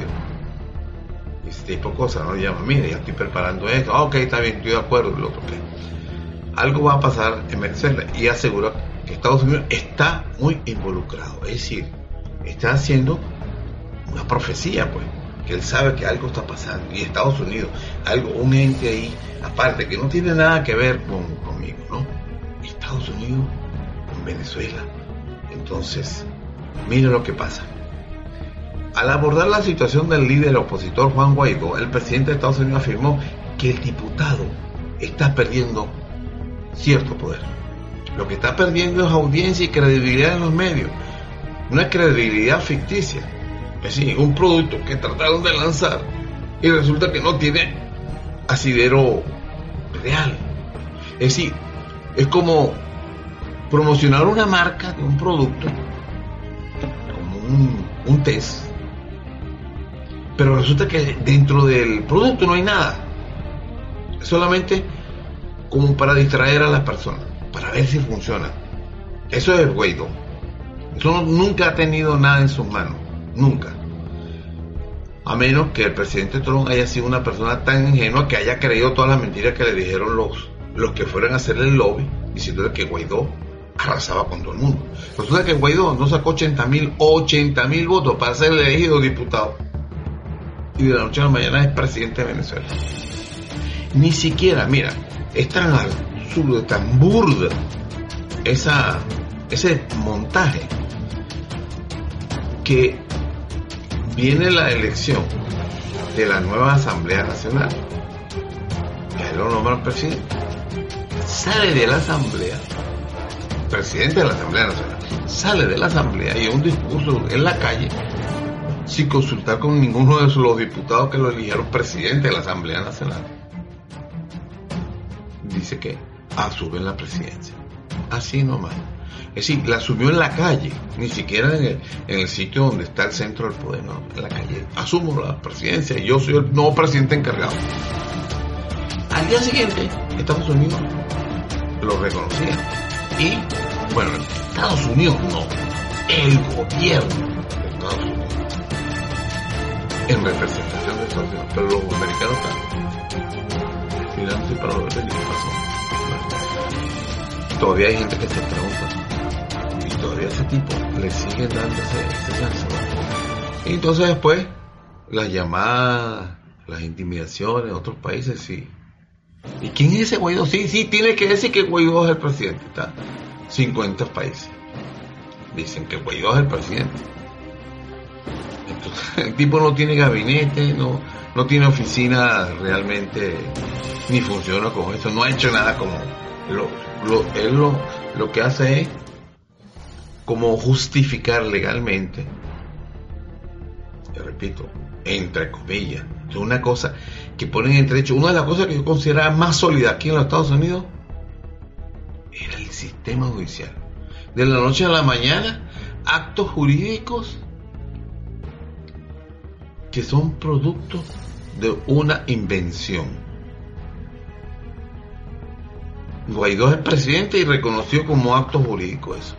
ese tipo de cosas, ¿no? Llaman, mire, ya estoy preparando esto, ah, ok, está bien, estoy de acuerdo, el otro, okay. Algo va a pasar en Venezuela y asegura que Estados Unidos está muy involucrado, es decir, está haciendo una profecía, pues, que él sabe que algo está pasando, y Estados Unidos, algo, un ente ahí, aparte, que no tiene nada que ver con, conmigo, ¿no? Estados Unidos con Venezuela. Entonces, mire lo que pasa. Al abordar la situación del líder opositor Juan Guaidó, el presidente de Estados Unidos afirmó que el diputado está perdiendo cierto poder. Lo que está perdiendo es audiencia y credibilidad en los medios. Una credibilidad ficticia. Es decir, un producto que trataron de lanzar y resulta que no tiene asidero real. Es decir, es como promocionar una marca de un producto, como un, un test, pero resulta que dentro del producto no hay nada. Es solamente como para distraer a las personas, para ver si funciona. Eso es el Guaidó. Eso no, nunca ha tenido nada en sus manos. Nunca. A menos que el presidente Trump haya sido una persona tan ingenua que haya creído todas las mentiras que le dijeron los, los que fueron a hacerle el lobby, diciéndole que Guaidó arrasaba con todo el mundo. Resulta que Guaidó no sacó ochenta mil votos para ser elegido diputado. Y de la noche a la mañana es presidente de Venezuela. Ni siquiera, mira, es tan absurdo, tan burda esa, ese montaje, que viene la elección de la nueva Asamblea Nacional, que él lo nombra presidente, sale de la Asamblea, presidente de la Asamblea Nacional, sale de la Asamblea y un discurso en la calle, sin consultar con ninguno de los diputados que lo eligieron presidente de la Asamblea Nacional. Dice que asume la presidencia, así nomás. Es decir, la asumió en la calle, ni siquiera en el, en el sitio donde está el centro del poder, no, en la calle. Asumo la presidencia y yo soy el nuevo presidente encargado. Al día siguiente, Estados Unidos lo reconocía. Y, bueno, Estados Unidos no, el gobierno de Estados Unidos, en representación de Estados Unidos, pero los americanos están tirando para lo que pasó. Todavía hay gente que se pregunta, y todavía ese tipo le sigue dando ese, ese chance. Y entonces después, las llamadas, las intimidaciones en otros países, sí. ¿Y quién es ese Guaidó? Sí, sí, tiene que decir que Guaidó es el presidente. Está cincuenta países dicen que Guaidó es el presidente. Entonces, el tipo no tiene gabinete, no, no tiene oficina realmente, ni funciona con esto, no ha hecho nada como lo, lo, él lo, lo que hace es como justificar legalmente, te repito, entre comillas, es una cosa que ponen entre hechos. Una de las cosas que yo consideraba más sólida aquí en los Estados Unidos era el sistema judicial. De la noche a la mañana, actos jurídicos que son producto de una invención. Guaidó es el presidente y reconoció como acto jurídico eso.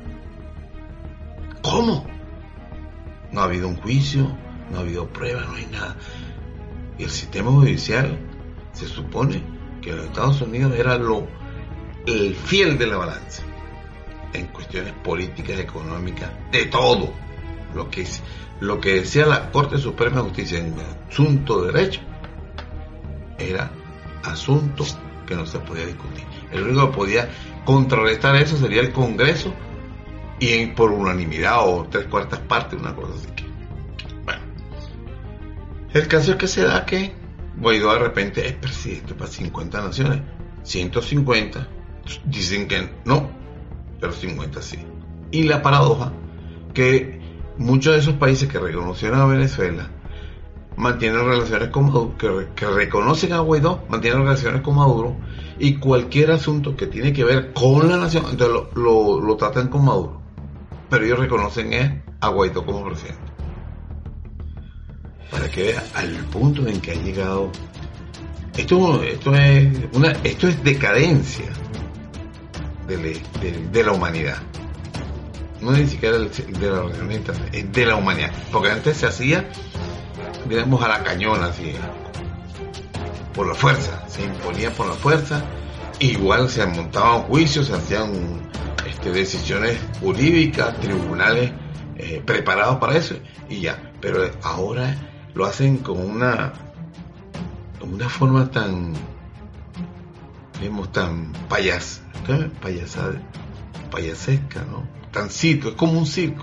¿Cómo? No ha habido un juicio, no ha habido prueba, no hay nada. Y el sistema judicial se supone que en los Estados Unidos era lo el fiel de la balanza en cuestiones políticas, económicas, de todo lo que es, lo que decía la Corte Suprema de Justicia en asunto de derecho era asunto que no se podía discutir. El único que podía contrarrestar eso sería el Congreso, y por unanimidad o tres cuartas partes, una cosa así que El caso es que se da que Guaidó de repente es presidente para cincuenta naciones, ciento cincuenta dicen que no, pero cincuenta sí. Y la paradoja que muchos de esos países que reconocieron a Venezuela mantienen relaciones con Maduro, que, que reconocen a Guaidó, mantienen relaciones con Maduro, y cualquier asunto que tiene que ver con la nación, entonces lo, lo, lo tratan con Maduro, pero ellos reconocen es a Guaidó como presidente. Para que vea al punto en que ha llegado esto, esto es una, esto es decadencia de, de, de la humanidad, no ni siquiera de, de la relación internacional, es de la humanidad, porque antes se hacía, digamos, a la cañona, así, por la fuerza, se imponía por la fuerza, igual se montaban juicios, se hacían este, decisiones jurídicas, tribunales eh, preparados para eso, y ya, pero ahora lo hacen con una una forma tan, digamos, tan payas, ¿qué? payasada, payasesca, ¿no? Tan circo, es como un circo,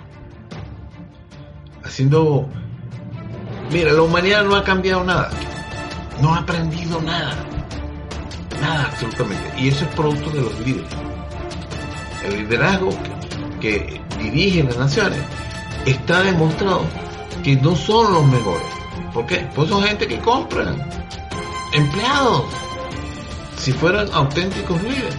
haciendo, mira, la humanidad no ha cambiado nada, no ha aprendido nada, nada absolutamente, y eso es producto de los líderes. El liderazgo que, que dirige las naciones está demostrado que no son los mejores. ¿Por qué? Pues son gente que compran, empleados. Si fueran auténticos líderes,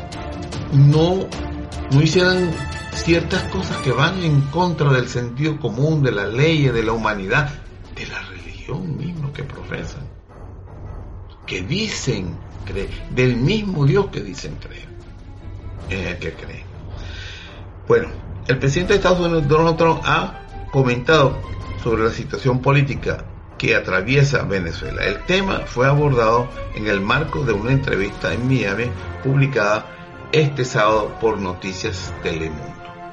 no, no hicieran ciertas cosas que van en contra del sentido común, de las leyes, de la humanidad, de la religión misma que profesan, que dicen creer, del mismo Dios que dicen creer, en el que creen. Bueno, el presidente de Estados Unidos, Donald Trump, ha comentado sobre la situación política que atraviesa Venezuela. El tema fue abordado en el marco de una entrevista en Miami publicada este sábado por Noticias Telemundo.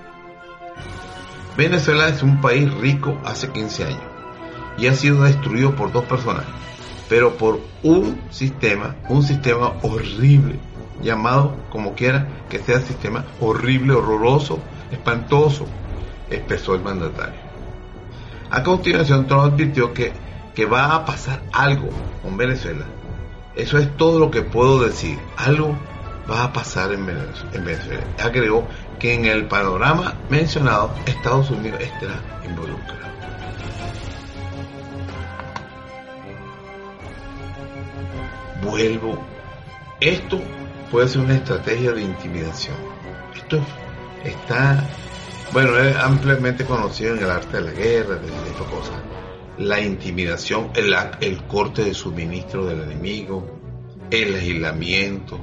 Venezuela es un país rico hace quince años y ha sido destruido por dos personas, pero por un sistema, un sistema horrible, llamado como quiera que sea, sistema horrible, horroroso, espantoso, expresó el mandatario. A continuación, Trump advirtió que, que va a pasar algo con Venezuela. Eso es todo lo que puedo decir. Algo va a pasar en Venezuela. En Venezuela. Agregó que en el panorama mencionado, Estados Unidos estará involucrado. Vuelvo. Esto puede ser una estrategia de intimidación. Esto está... Bueno, es ampliamente conocido en el arte de la guerra, de estas cosas. La intimidación, el, el corte de suministro del enemigo, el aislamiento.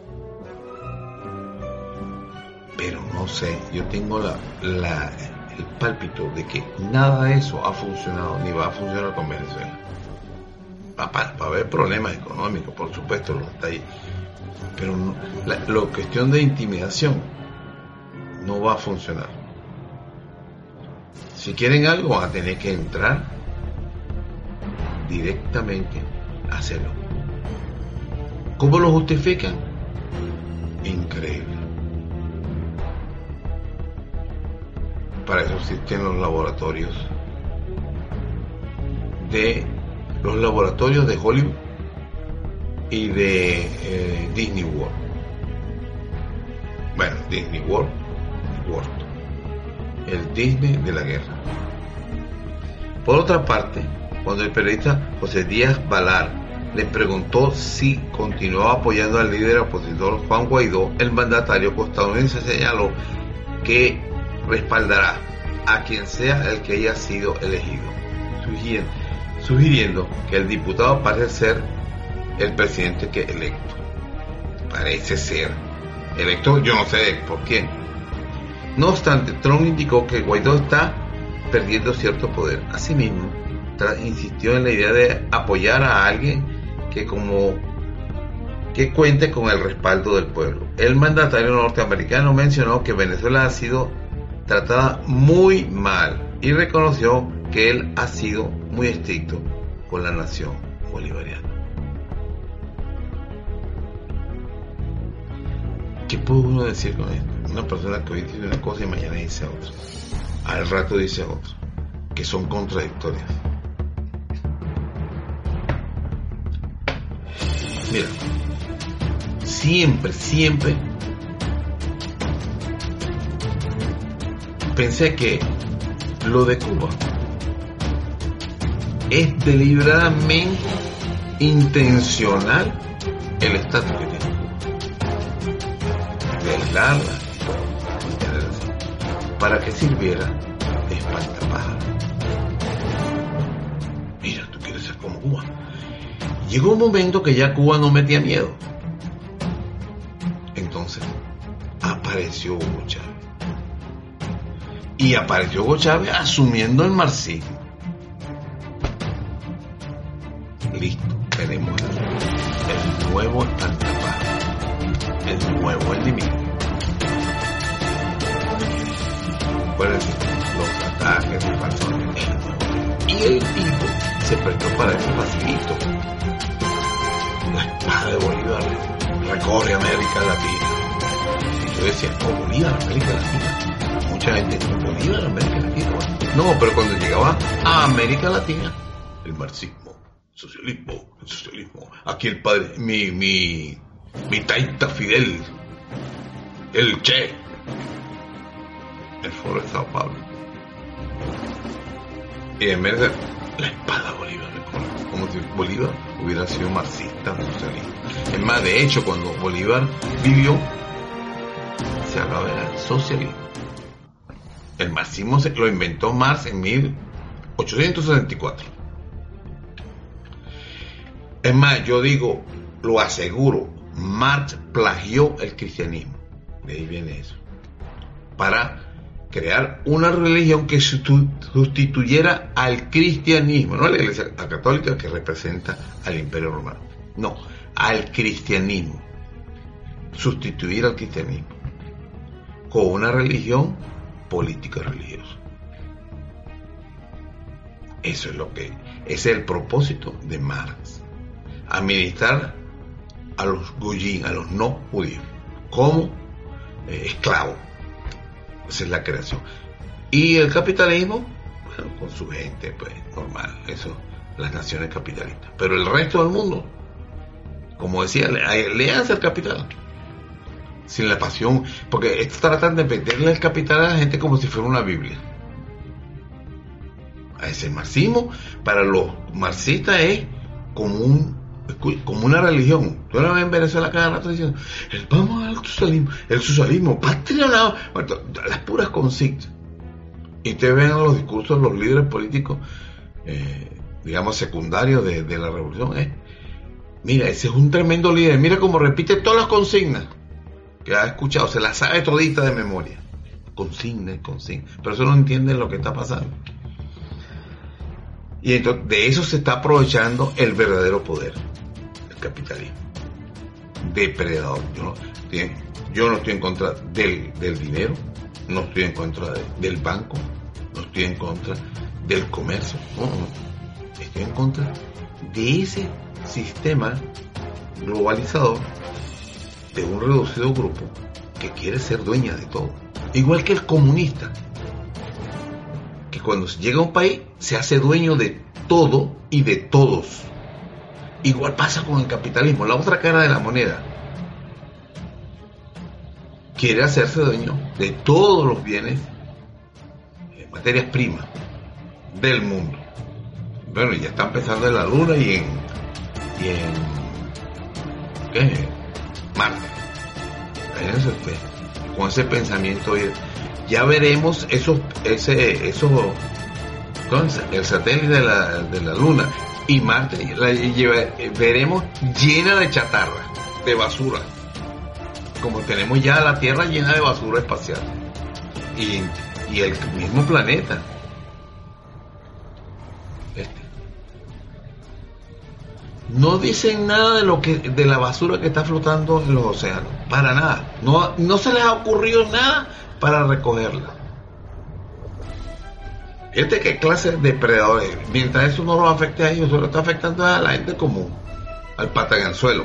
Pero no sé, yo tengo la, la, el pálpito de que nada de eso ha funcionado, ni va a funcionar con Venezuela. Va, va, va a haber problemas económicos, por supuesto, lo está ahí. Pero no, la, la cuestión de intimidación no va a funcionar. Si quieren algo, van a tener que entrar directamente a hacerlo. ¿Cómo lo justifican? Increíble. Para eso existen los laboratorios de los laboratorios de Hollywood y de eh, Disney World. Bueno, Disney World, World. El Disney de la guerra. Por otra parte, cuando el periodista José Díaz Balar le preguntó si continuaba apoyando al líder opositor Juan Guaidó, el mandatario estadounidense señaló que respaldará a quien sea el que haya sido elegido, sugiriendo, sugiriendo que el diputado parece ser el presidente que electo. Parece ser electo, yo no sé por quién. No obstante, Trump indicó que Guaidó está perdiendo cierto poder. Asimismo, insistió en la idea de apoyar a alguien que como que cuente con el respaldo del pueblo. El mandatario norteamericano mencionó que Venezuela ha sido tratada muy mal y reconoció que él ha sido muy estricto con la nación bolivariana. ¿Qué puede uno decir con esto? Una persona que hoy dice una cosa y mañana dice otra, al rato dice otra, que son contradictorias. Mira, siempre, siempre pensé que lo de Cuba es deliberadamente intencional el estatus que tiene de aislarla, para que sirviera de espantapájaros. Mira, tú quieres ser como Cuba. Llegó un momento que ya Cuba no metía miedo. Entonces apareció Hugo Chávez. Y apareció Hugo Chávez asumiendo el marxismo. Listo, tenemos el nuevo espantapájaros, el nuevo individuo. Acuérdense, los ataques de falsos. Y el tipo se prestó para ese facilito. La espada de Bolívar recorre América Latina. Y yo decía, oh, Bolívar, América Latina. Mucha gente, Bolívar, América Latina. No, pero cuando llegaba a América Latina, el marxismo, socialismo, el socialismo. Aquí el padre, mi, mi, mi taita Fidel, el Che, el Foro de Sao Paulo. Y en vez de la espada Bolívar, como si Bolívar hubiera sido marxista o socialista. Es más, de hecho, cuando Bolívar vivió, se hablaba del socialismo. El marxismo se, lo inventó Marx en mil ochocientos sesenta y cuatro. Es más, yo digo, lo aseguro, Marx plagió el cristianismo. De ahí viene eso. Para crear una religión que sustituyera al cristianismo, no a la Iglesia católica que representa al Imperio Romano, no, al cristianismo, sustituir al cristianismo con una religión política religiosa. Eso es lo que, ese es el propósito de Marx, administrar a los goyín, a los no judíos, como eh, esclavos. Esa es la creación. Y el capitalismo, bueno, con su gente, pues, normal, eso, las naciones capitalistas. Pero el resto del mundo, como decía, léanse el capital. Sin la pasión, porque estos tratan de venderle el capital a la gente como si fuera una Biblia. A ese marxismo, para los marxistas es como un como una religión. Tú la ves en Venezuela cada rato diciendo, vamos al socialismo, el socialismo, patria, no, las puras consignas. Y te ven los discursos de los líderes políticos, eh, digamos, secundarios de, de la revolución. Eh. Mira, ese es un tremendo líder, mira cómo repite todas las consignas que ha escuchado, se las sabe todita de memoria. Consigna, consigna. Pero eso no entienden lo que está pasando. Y entonces de eso se está aprovechando el verdadero poder, el capitalismo. Depredador. Yo no, yo no estoy en contra del, del dinero, no estoy en contra de, del banco, no estoy en contra del comercio, no, no, estoy en contra de ese sistema globalizador de un reducido grupo que quiere ser dueña de todo. Igual que el comunista, que cuando llega a un país se hace dueño de todo y de todos. Igual pasa con el capitalismo, la otra cara de la moneda. Quiere hacerse dueño de todos los bienes, materias primas del mundo. Bueno, ya está empezando en la Luna y en, y en ¿qué? Marte. Fíjense usted, con ese pensamiento ya veremos esos, ese, esos, entonces, el satélite de la, de la Luna y Marte la lleva, veremos llena de chatarra, de basura, como tenemos ya la Tierra llena de basura espacial y, y el mismo planeta. Este. No dicen nada de lo que, de la basura que está flotando en los océanos, para nada. No, no se les ha ocurrido nada para recogerla. Fíjate qué clase de depredadores. Mientras eso no los afecte a ellos, eso lo está afectando a la gente común, al pataganzuelo.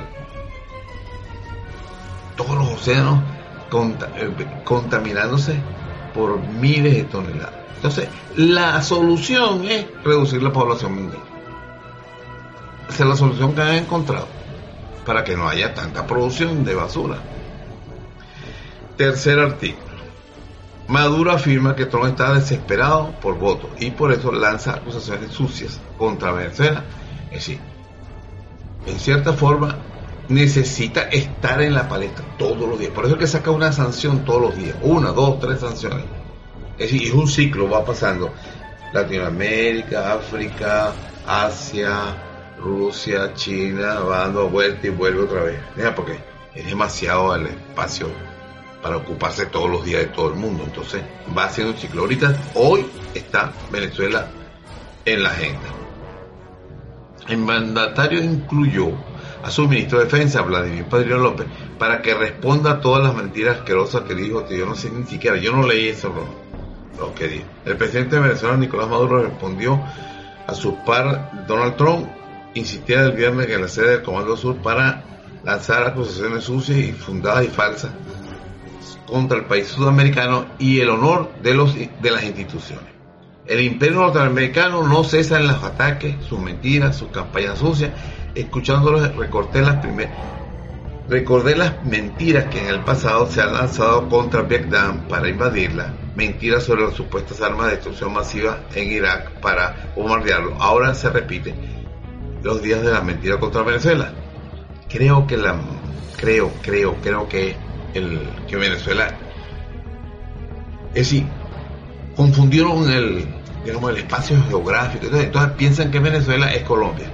Todos los océanos cont- eh, contaminándose por miles de toneladas. Entonces, la solución es reducir la población mundial. Esa es la solución que han encontrado. para que no haya tanta producción de basura. Tercer artículo. Maduro afirma que Trump está desesperado por votos y por eso lanza acusaciones sucias contra Venezuela. Es decir, en cierta forma necesita estar en la palestra todos los días. Por eso es que saca una sanción todos los días. Una, dos, tres sanciones. Es decir, es un ciclo, va pasando. Latinoamérica, África, Asia, Rusia, China, va dando vuelta y vuelve otra vez. Mira, porque es demasiado el espacio para ocuparse todos los días de todo el mundo. Entonces va haciendo un ciclo. Ahorita, hoy está Venezuela en la agenda. El mandatario incluyó a su ministro de Defensa, Vladimir Padrino López, para que responda a todas las mentiras asquerosas que dijo, que yo no sé ni siquiera, yo no leí eso, lo, lo que dijo. El presidente de Venezuela, Nicolás Maduro, respondió a su par Donald Trump, insistía el viernes en la sede del Comando Sur para lanzar acusaciones sucias y fundadas y falsas contra el país sudamericano y el honor de, los, de las instituciones. El imperio norteamericano no cesa en los ataques, sus mentiras, sus campañas sucias. Escuchándolos, recorté las primeras, recordé las mentiras que en el pasado se han lanzado contra Vietnam para invadirla, mentiras sobre las supuestas armas de destrucción masiva en Irak para bombardearlo. Ahora se repite los días de la mentira contra Venezuela. Creo que la, creo, creo, creo que el que Venezuela, es decir, confundieron el, digamos, el espacio geográfico. Entonces, entonces piensan que Venezuela es Colombia,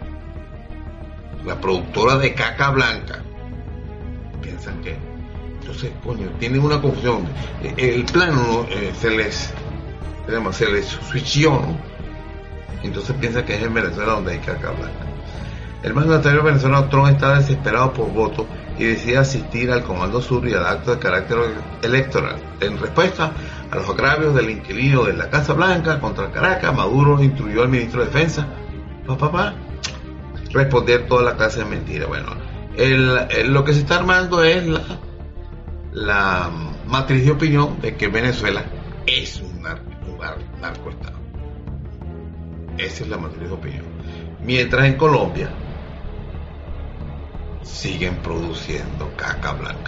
la productora de caca blanca. Piensan que, entonces, coño, tienen una confusión. El plano eh, se les, digamos, se les switchó, ¿no? Entonces piensan que es en Venezuela donde hay caca blanca. El mandatario venezolano Trump está desesperado por votos y decide asistir al Comando Sur y al acto de carácter electoral. En respuesta a los agravios del inquilino de la Casa Blanca contra Caracas, Maduro instruyó al ministro de Defensa, pa, pa, pa, responder toda la clase de mentiras. Bueno, el, el, lo que se está armando es la, la matriz de opinión de que Venezuela es un, nar, un nar, narcoestado. Esa es la matriz de opinión. Mientras en Colombia siguen produciendo caca blanca.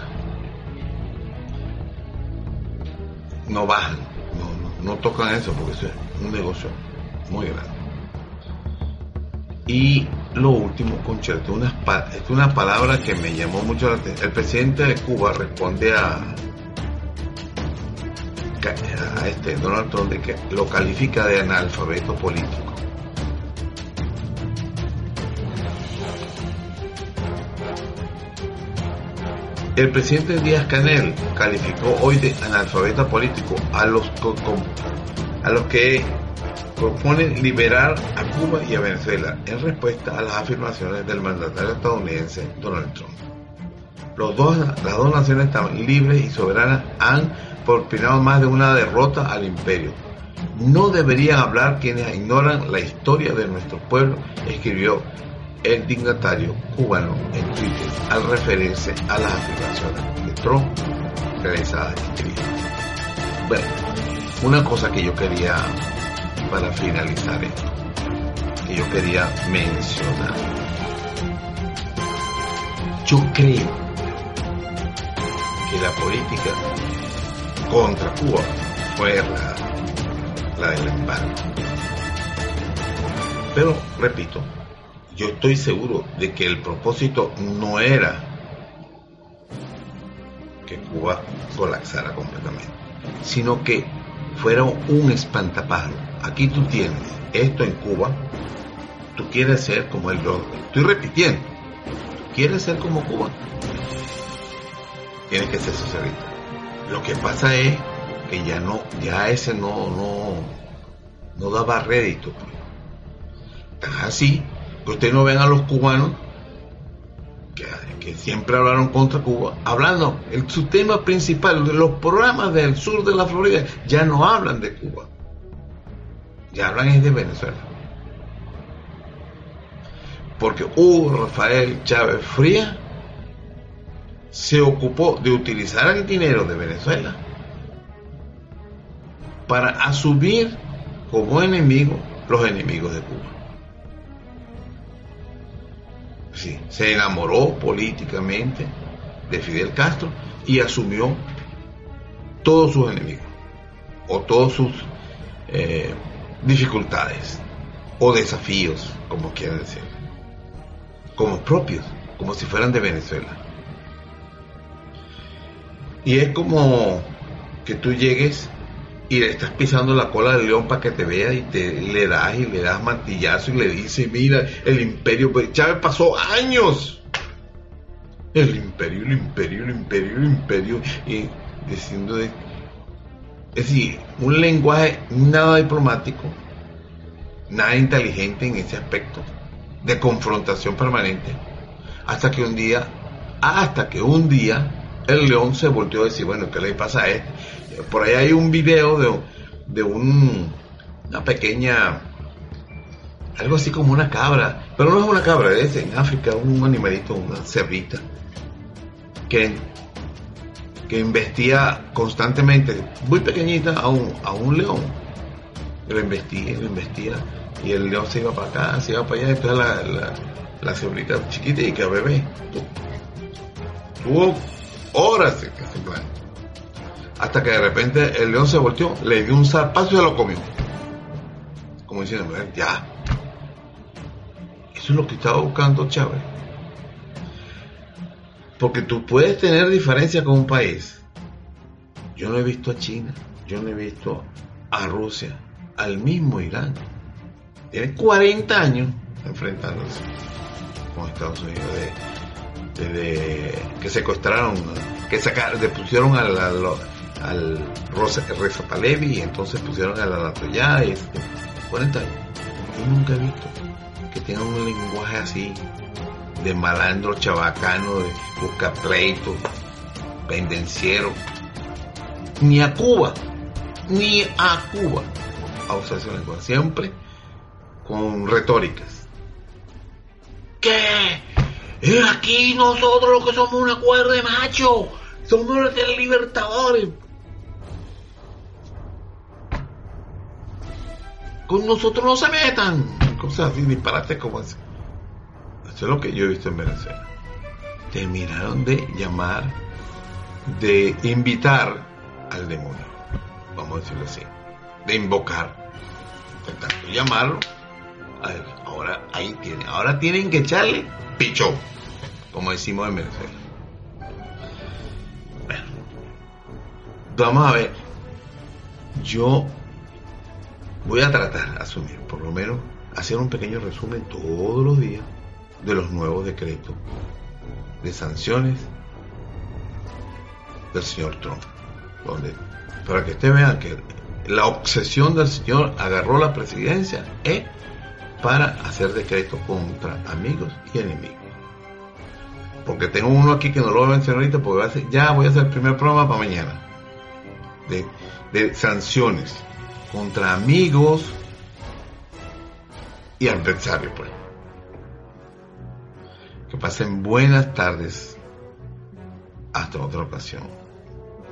No bajan, no, no, no tocan eso porque eso es un negocio muy grande. Y lo último, concherto, una, es una palabra que me llamó mucho la atención. El presidente de Cuba responde a, a este Donald Trump de que lo califica de analfabeto político. El presidente Díaz-Canel calificó hoy de analfabeta político a los, a los que proponen liberar a Cuba y a Venezuela en respuesta a las afirmaciones del mandatario estadounidense Donald Trump. Los dos, las dos naciones están libres y soberanas, han propinado más de una derrota al imperio. No deberían hablar quienes ignoran la historia de nuestro pueblo, escribió el dignatario cubano en Twitter al referirse a las afirmaciones de Trump realizadas en Twitter. Bueno, una cosa que yo quería, para finalizar esto, que yo quería mencionar. Yo creo que la política contra Cuba fue la, la del embargo. Pero, repito, yo estoy seguro de que el propósito no era que Cuba colapsara completamente, sino que fuera un espantapájaro. Aquí tú tienes esto en Cuba, tú quieres ser como el otro. Estoy repitiendo, tú quieres ser como Cuba, tienes que ser socialista. Lo que pasa es que ya no, ya ese no, no, no daba rédito. Tan así que ustedes no ven a los cubanos que, que siempre hablaron contra Cuba, hablando, el, su tema principal, los programas del sur de la Florida, ya no hablan de Cuba, ya hablan es de Venezuela. Porque Hugo Rafael Chávez Frías se ocupó de utilizar el dinero de Venezuela para asumir como enemigo los enemigos de Cuba. sí, se enamoró políticamente de Fidel Castro y asumió todos sus enemigos o todas sus eh, dificultades o desafíos, como quieran decir, como propios, como si fueran de Venezuela. Y es como que tú llegues y le estás pisando la cola del león para que te vea y te le das y le das martillazo y le dices, mira, el imperio, pues Chávez pasó años, el imperio, el imperio, el imperio, el imperio, y diciendo de, es decir, un lenguaje nada diplomático, nada inteligente en ese aspecto, de confrontación permanente, hasta que un día, hasta que un día, el león se volteó a decir, bueno, ¿qué le pasa a este? Por ahí hay un video de, de un, una pequeña, algo así como una cabra, pero no es una cabra, es en África un animalito, una cerdita, que, que embestía constantemente, muy pequeñita, a un, a un león. Lo embestía, lo embestía, y el león se iba para acá, se iba para allá, y entonces la, la, la cerdita chiquita y que bebé. Tuvo horas en ese plan. Hasta que de repente el león se volteó, le dio un zarpazo y se lo comió. Como diciendo, ya. Eso es lo que estaba buscando Chávez. Porque tú puedes tener diferencias con un país. Yo no he visto a China, yo no he visto a Rusia, al mismo Irán. Tiene cuarenta años enfrentándose con Estados Unidos. Desde de, que secuestraron, que sacaron, le pusieron al, al, al Reza Pahlavi y entonces pusieron al Ayatollah y cuarenta años. Yo nunca he visto que tengan un lenguaje así de malandro chabacano, de buscar pleito, pendenciero. Ni a Cuba, ni a Cuba a usar ese lenguaje, siempre con retóricas. ¿Qué? Es aquí nosotros los que somos una cuerda de macho, somos los libertadores. Con nosotros no se metan, cosas así, disparates como ese. Eso es lo que yo he visto en Venezuela. Terminaron de llamar, de invitar al demonio, vamos a decirlo así, de invocar, de tanto llamarlo. A ver, ahora ahí tiene, ahora tienen que echarle pichón, como decimos en Venezuela. Bueno, vamos a ver. Yo voy a tratar, asumir, por lo menos, hacer un pequeño resumen todos los días de los nuevos decretos de sanciones del señor Trump, donde, para que ustedes vean que la obsesión del señor agarró la presidencia es para hacer decretos contra amigos y enemigos. Porque tengo uno aquí que no lo voy a mencionar ahorita porque va a ser, ya voy a hacer el primer programa para mañana de, de sanciones contra amigos y adversarios, pues. Que pasen buenas tardes. Hasta otra ocasión.